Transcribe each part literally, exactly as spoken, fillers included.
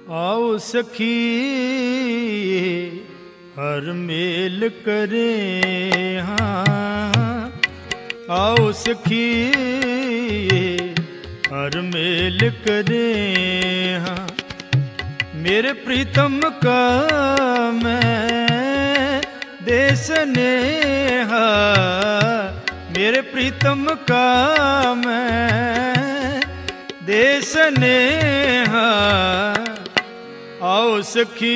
आओ सखी हर मेल करे हाँ, आओ सखी हर मेल करे हाँ। मेरे प्रीतम का मैं देश नेहा, मेरे प्रीतम का मैं देश नेहा। आओ सखी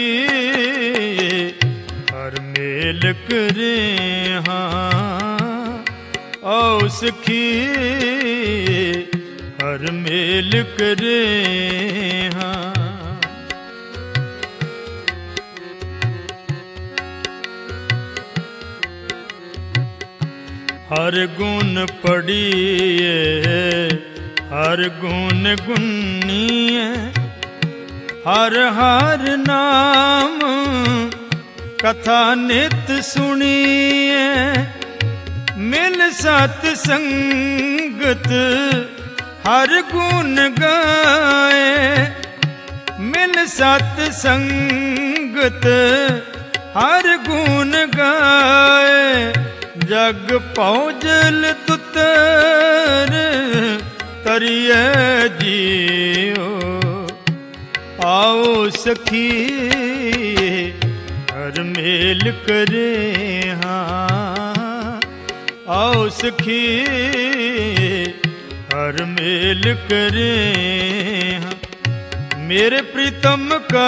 हर मेल करे हाँ, आओ सखी हर मेल करे हाँ। हर गुण पढ़िए हर गुण गुनिए, हर हर नाम कथा नित सुनिए। मिल सत संगत हर गुण गाए, मिल सत संगत हर गुण गाए। जग पौजल तुतर तरिए जियो, आओ सखी हर मेल करे हाँ, आओ सखी हर मेल करे हाँ। मेरे प्रीतम का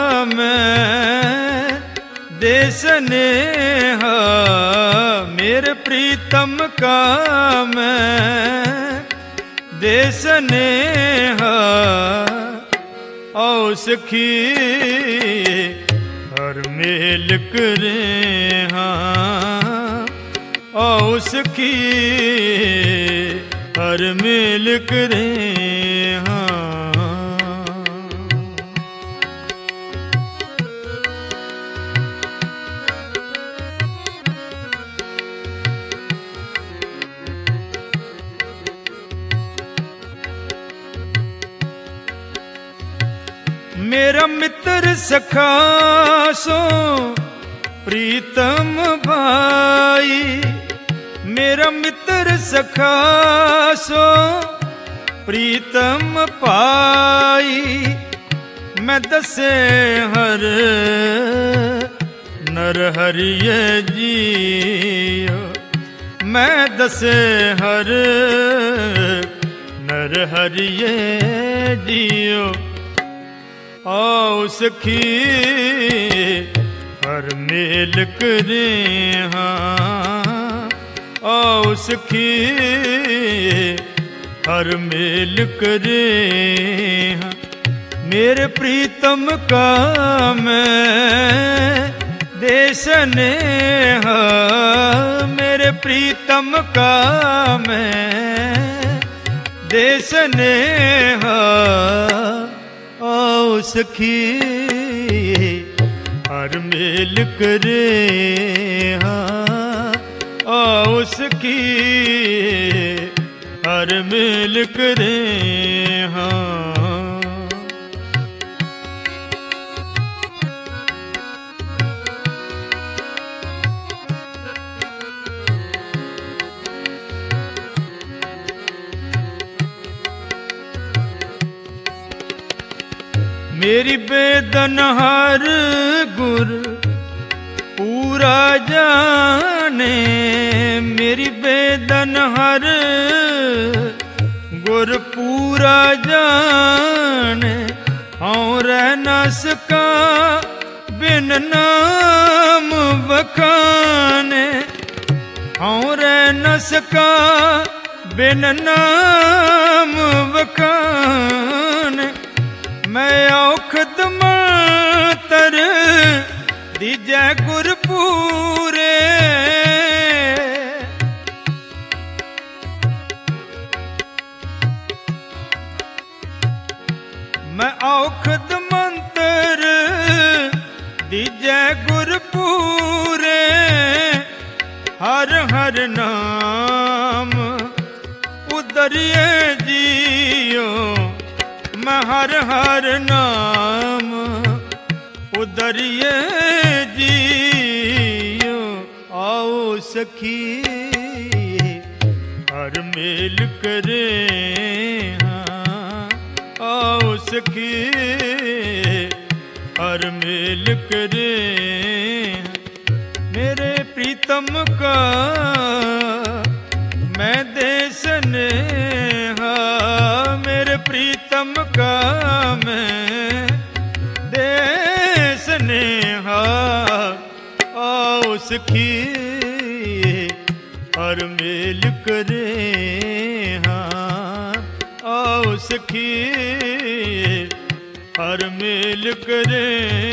मैं देश नेहा, मेरे प्रीतम का मैं देश नेहा। आओ सखी हर मेल करे हाँ, आओ सखी हर मेल करे हाँ। मेरा मित्र सखा सो प्रीतम भाई, मेरा मित्र सखा सो प्रीतम पाई। मैं दसे हर नर हरिये जियो, मैं दसे हर नर हरिये जियो। आओ सखी हर मेल करे हाँ, आओ सखी हर मेल करे हाँ। मेरे प्रीतम का मैं देश नेहा, मेरे प्रीतम का मैं देश नेहा। आओ सखी हर मेल करे हाँ, आओ सखी हर मेल करे हाँ। मेरी बेदन हर गुर पूरा जाने, मेरी बेदन हर गुर पूरा जाने। और न सका बिन नाम बखाने, और न सका बिन नाम बखाने। मैं औखद मातर दीजै गुर पूरे, मैं औखद मंतर दीजै गुर पूरे। हर हर नाम उदरिए जियो, मैं हर हर नाम दरिए जियो आओ सखी हर मेल करे हाँ आओ सखी हर मेल करे मेरे प्रीतम का मैं देश नेहा मेरे प्रीतम का मैं देश नेहा आओ सखी हर मेल करे हाँ आओ सखी हर मेल करे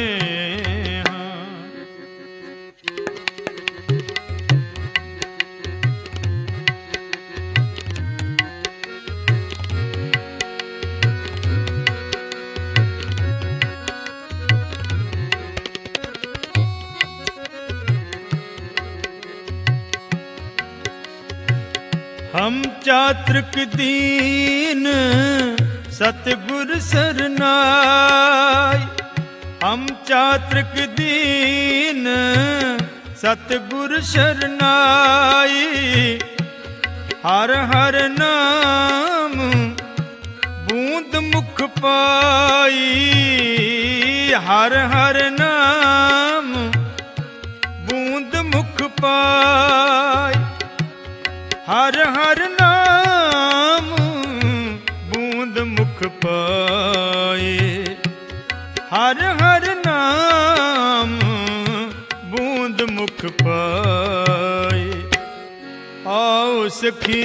हम चातृक दीन सतगुर सरनाई हम चातृक दीन सतगुर शरनाई हर हर नाम बूंद मुख पाई हर हर नाम बूंद मुख पाई हर हर नाम बूंद मुख पाए हर हर नाम बूंद मुख पाए आओ सखी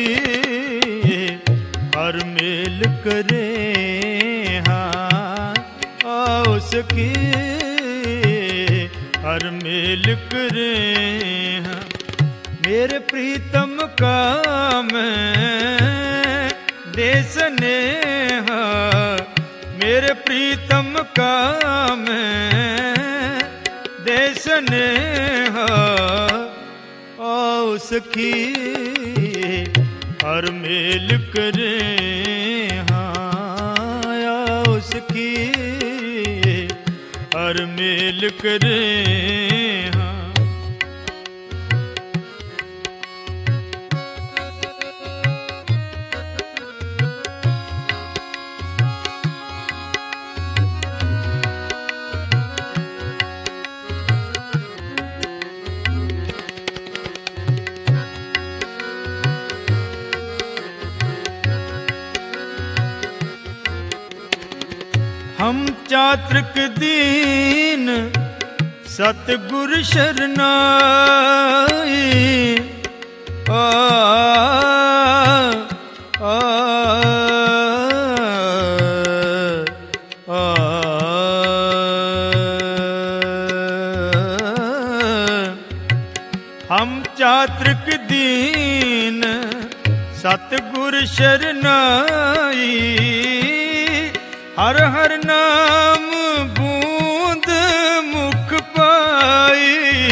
हर मेल करे हाँ आओ सखी हर मेल करे हाँ मेरे प्रीतम का मैं देश नेहा मेरे प्रीतम का मैं देश नेहा आओ सखी हर मेल करे हाँ आओ सखी हर मेल करे हाँ हम चातृक दीन सतगुर शरनाई आ, आ, आ, हम चातृक दीन सतगुर शरनाई हर हर नाम बूंद मुख पाई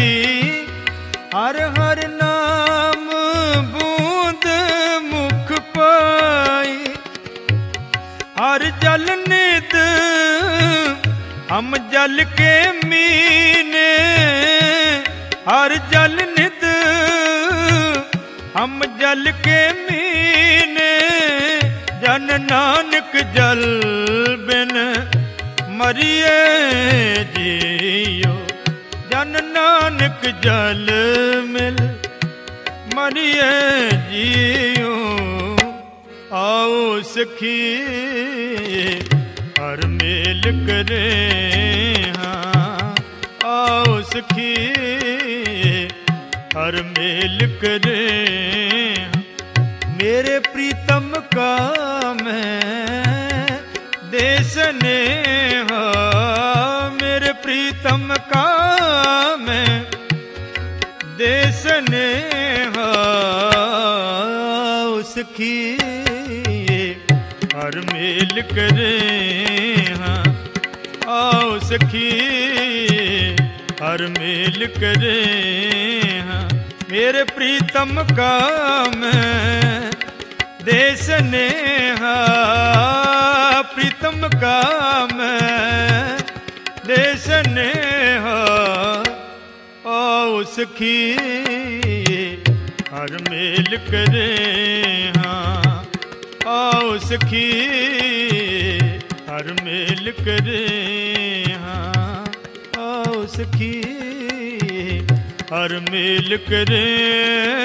हर हर नाम बूंद मुख पाई हर जल नित हम जल के मीने हर जल नित हम जल के मीने जन नानक जल बिन मरिए जियो जन नानक जल मिल मरिए जियो आओ सखी हर मेल करे हाँ आओ सखी हर मेल करे मेरे प्रीतम का मैं देश नेहा मेरे प्रीतम का मैं देश नेहा सखी हर मेल करे हाँ आओ सखी हर मेल करे हाँ मेरे प्रीतम का मैं देश नेहा प्रीतम का मैं देश नेहा ਸਖੀ ਹਰ ਮੇਲ ਕਰੇ ਹਾਂ, ਆਓ ਸਖੀ ਹਰ ਮੇਲ ਕਰੇ ਹਾਂ, ਆਓ ਸਖੀ ਹਰ ਮੇਲ ਕਰੇ